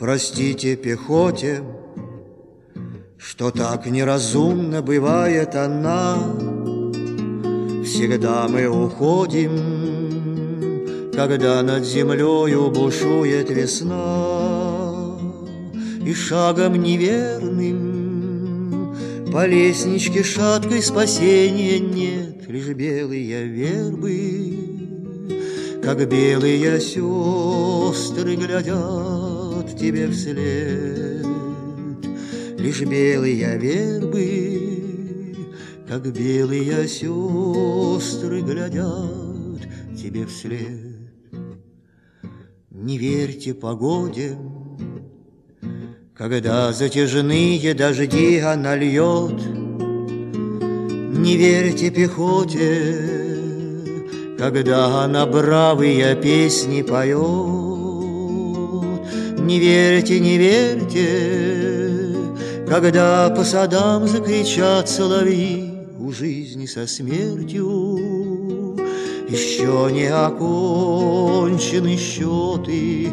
Простите пехоте, что так неразумно бывает она. Всегда мы уходим, когда над землею бушует весна, и шагом неверным по лестничке шаткой спасения нет, лишь белые вербы, как белые сестры, глядят тебе вслед. Лишь белые вербы, как белые сестры, глядят тебе вслед. Не верьте погоде, когда затяжные дожди она льет. Не верьте пехоте, когда она бравые песни поет. Не верьте, не верьте, когда по садам закричат соловьи. У жизни со смертью еще не окончены счеты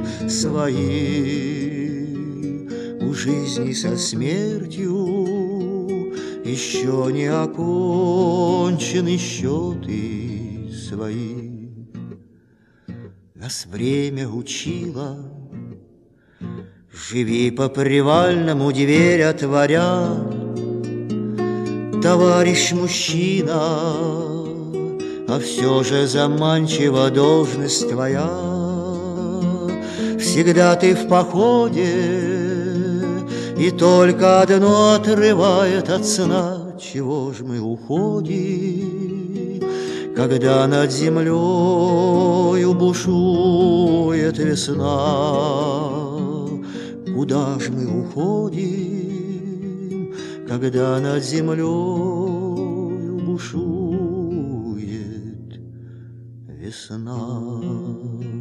свои. У жизни со смертью еще не окончены счеты свои. Нас время учило: живи по привальному, дверь отворя. Товарищ мужчина, а все же заманчива должность твоя. Всегда ты в походе, и только одно отрывает от сна. Чего ж мы уходим, когда над землею бушует весна? Куда ж мы уходим, когда над землею бушует весна?